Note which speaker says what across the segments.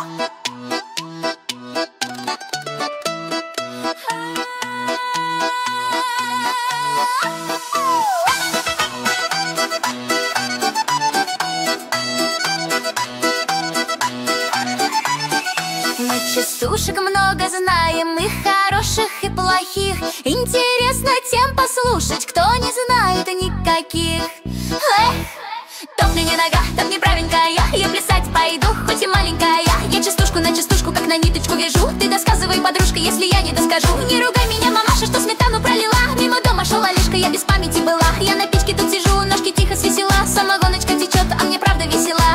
Speaker 1: Мы частушек много знаем, и хороших, и плохих. Интересно тем послушать, кто не знает никаких. Эх, топни не нога, топни правенькая. Я плясать пойду, хоть и маленькая. Я частушку на частушку, как на ниточку вяжу. Ты досказывай, подружка, если я не доскажу. Не ругай меня, мамаша, что сметану пролила. Мимо дома шел Олежка, я без памяти была. Я на печке тут сижу, ножки тихо свесила. Самогоночка течет, а мне правда весела.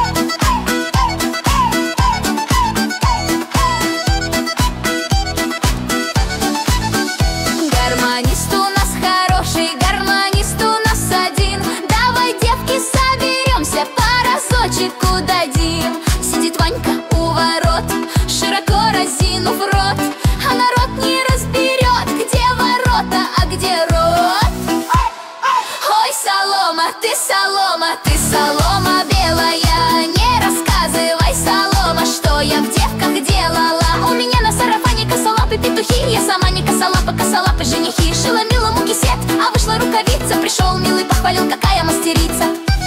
Speaker 1: Гармонист у нас хороший, гармонист у нас один. Давай, девки, соберемся, по разочку дадим. Сидит Ванька у ворот, широко разинув рот, а народ не разберет, где ворота, а где рот. Ой, солома, ты солома, ты солома белая. Не рассказывай, солома, что я в девках делала. У меня на сарафане косолапы петухи. Я сама не косолапа, косолапы женихи. Шила милому кисет, а вышла рукавица. Пришел милый, похвалил, какая мастерица.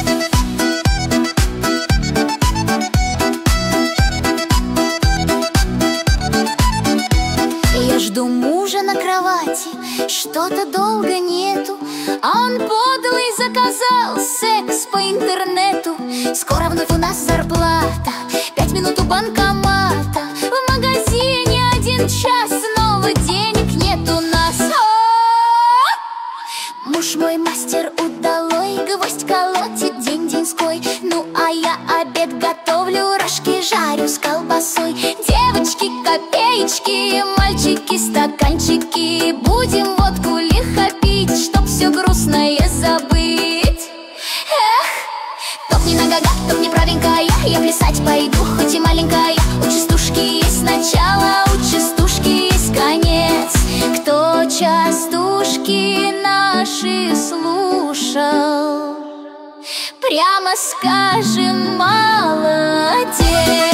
Speaker 1: Я жду мужа на кровати, что-то долго нету, а он подлый заказал секс по интернету. Скоро вновь у нас зарплата, 5 минут у банкомата. В магазине 1 час, снова денег нет у нас. Муж мой мастер удалой, гвоздь колотит день-деньской. Ну а я обед готовлю, рожки жарю с колбасой. Девочки, копеечки, мальчики, стаканчики. Будем водку лихо пить, чтоб все грустное забыть. Эх, топни на гага, топни правенькая. Я плясать пойду, хоть и маленькая. У частушки есть начало, у частушки есть конец. Кто частушки наши слушал, прямо скажем, молодец.